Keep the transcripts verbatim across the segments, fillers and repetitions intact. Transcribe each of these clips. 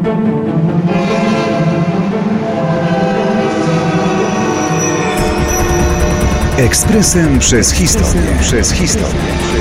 Ekspresem przez historię. Przez historię.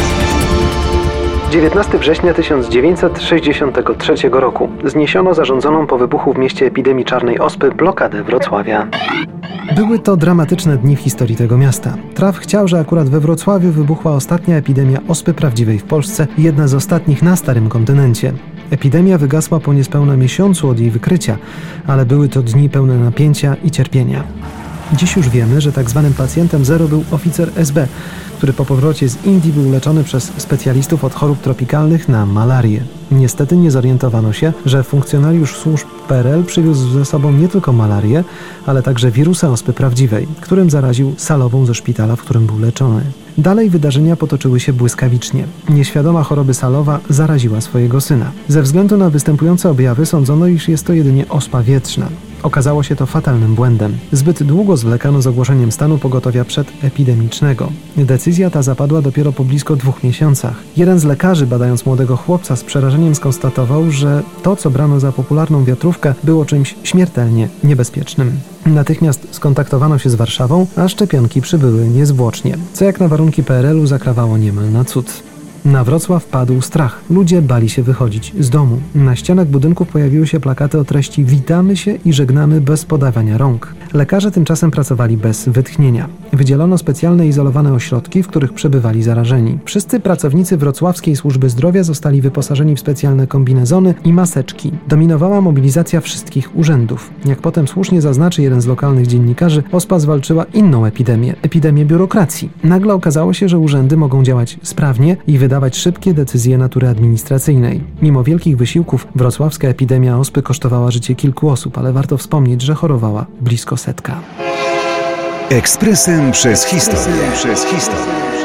dziewiętnastego września tysiąc dziewięćset sześćdziesiątego trzeciego roku zniesiono zarządzoną po wybuchu w mieście epidemii czarnej ospy blokadę Wrocławia. Były to dramatyczne dni w historii tego miasta. Traf chciał, że akurat we Wrocławiu wybuchła ostatnia epidemia ospy prawdziwej w Polsce i jedna z ostatnich na starym kontynencie. Epidemia wygasła po niespełna miesiącu od jej wykrycia, ale były to dni pełne napięcia i cierpienia. Dziś już wiemy, że tak zwanym pacjentem zero był oficer S B, który po powrocie z Indii był leczony przez specjalistów od chorób tropikalnych na malarię. Niestety nie zorientowano się, że funkcjonariusz służb P R L przywiózł ze sobą nie tylko malarię, ale także wirusa ospy prawdziwej, którym zaraził salową ze szpitala, w którym był leczony. Dalej wydarzenia potoczyły się błyskawicznie. Nieświadoma choroby salowa zaraziła swojego syna. Ze względu na występujące objawy sądzono, iż jest to jedynie ospa wietrzna. Okazało się to fatalnym błędem. Zbyt długo zwlekano z ogłoszeniem stanu pogotowia przedepidemicznego. Decyzja ta zapadła dopiero po blisko dwóch miesiącach. Jeden z lekarzy, badając młodego chłopca, z przerażeniem skonstatował, że to, co brano za popularną wiatrówkę, było czymś śmiertelnie niebezpiecznym. Natychmiast skontaktowano się z Warszawą, a szczepionki przybyły niezwłocznie, co jak na warunki P R L u zakrawało niemal na cud. Na Wrocław padł strach. Ludzie bali się wychodzić z domu. Na ścianach budynków pojawiły się plakaty o treści „Witamy się i żegnamy bez podawania rąk”. Lekarze tymczasem pracowali bez wytchnienia. Wydzielono specjalne izolowane ośrodki, w których przebywali zarażeni. Wszyscy pracownicy wrocławskiej służby zdrowia zostali wyposażeni w specjalne kombinezony i maseczki. Dominowała mobilizacja wszystkich urzędów. Jak potem słusznie zaznaczy jeden z lokalnych dziennikarzy, ospa zwalczyła inną epidemię, epidemię biurokracji. Nagle okazało się, że urzędy mogą działać sprawnie i wydawać szybkie decyzje natury administracyjnej. Mimo wielkich wysiłków wrocławska epidemia ospy kosztowała życie kilku osób, ale warto wspomnieć, że chorowała blisko setka. Ekspresem przez historię. Przez historię.